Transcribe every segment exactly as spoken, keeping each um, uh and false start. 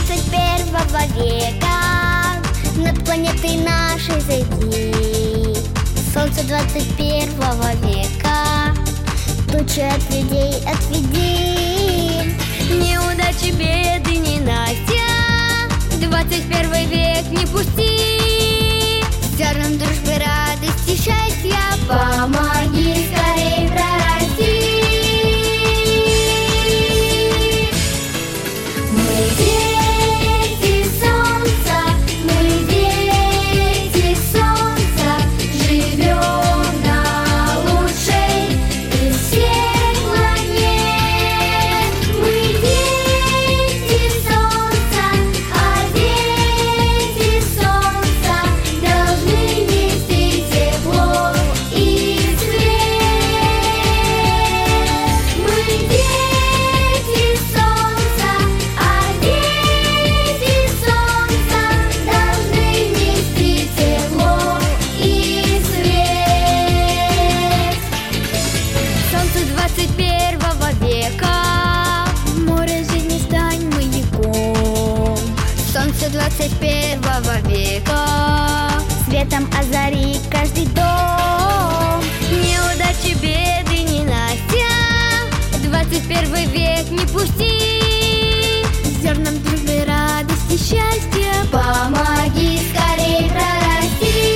двадцать первого века над планетой нашей зайди. Солнце двадцать первого века тучи от людей отведи. Неудачи, беды, ненастья двадцать первый век не пусти. Зерном дружбы, радости, счастья помоги скорей прорасти. Мы дети солнца, мы дети солнца, живем на лучшей из всех планет. Мы дети солнца, а дети солнца должны нести тепло и свет. Мы дети солнца, а дети солнца должны нести тепло и свет. Солнце двадцать первого века, море жизни стань маяком. Солнце двадцать первого века светом озари каждый дом. Неудачи, беды, ненастья двадцать первый век не пусти. Зерном дружбы, радости, счастья помоги скорей прорасти.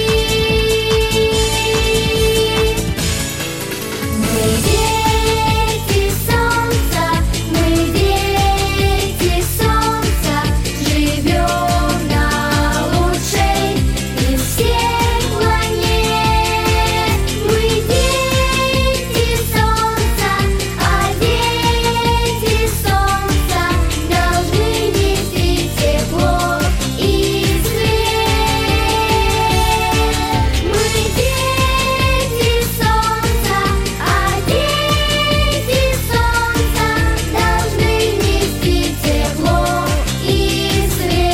Мы дети солнца, мы дети солнца, живем на лучшей из всех планет. Мы дети солнца, а дети солнца должны нести тепло и свет. Мы дети солнца, а дети солнца должны нести тепло и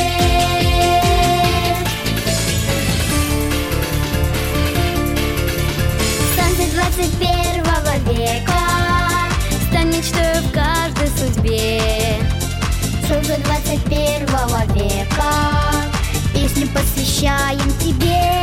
свет. Солнце двадцать первого века Стань мечтой в каждой судьбе. солнце двадцать первого века песню посвящаем тебе.